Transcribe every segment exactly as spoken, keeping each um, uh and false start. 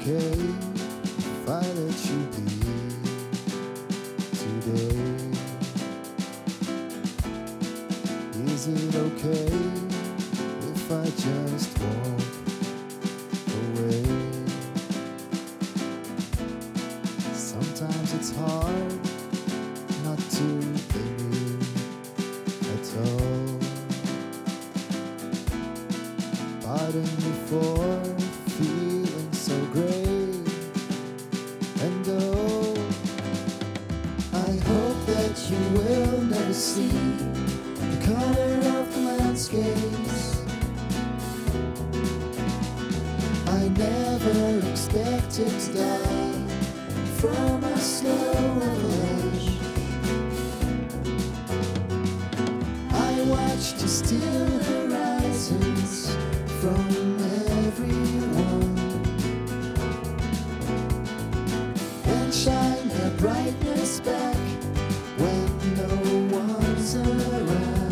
okay if I let you be today? Is it okay if I just walk away? Sometimes it's hard not to blame you at all. Pardon me for feeling so great, and oh, I hope that you will never see the color of the landscapes. I never expected to die from a slow revelation. I watched you steal horizons from everyone, and shine their brightness back when no one's around.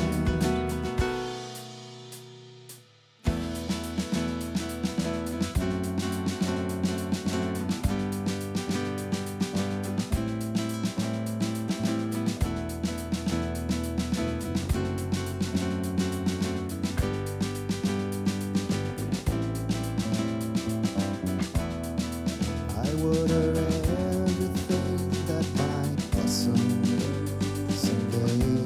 I would have everything that might blossom someday.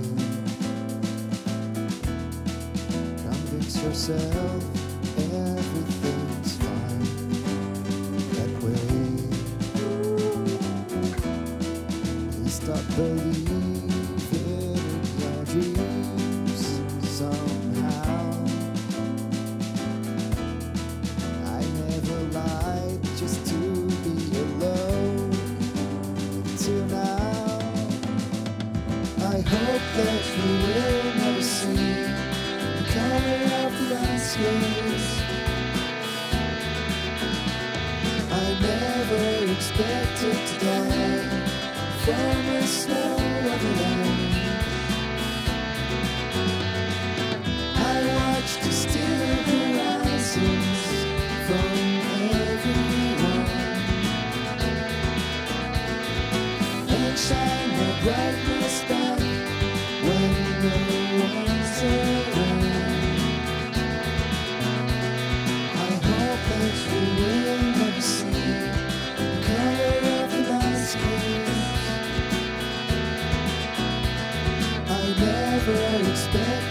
Convince yourself everything's fine that way. Please stop believing in your dreams somehow. I never lied just to be alone until now. I hope that you will never see the color of the landscapes. I never expected to die from a snow alone. I watched you steal horizons from everyone, and shine the brightness back when no one's around. I hope that you will never see the color of the landscapes. I never expected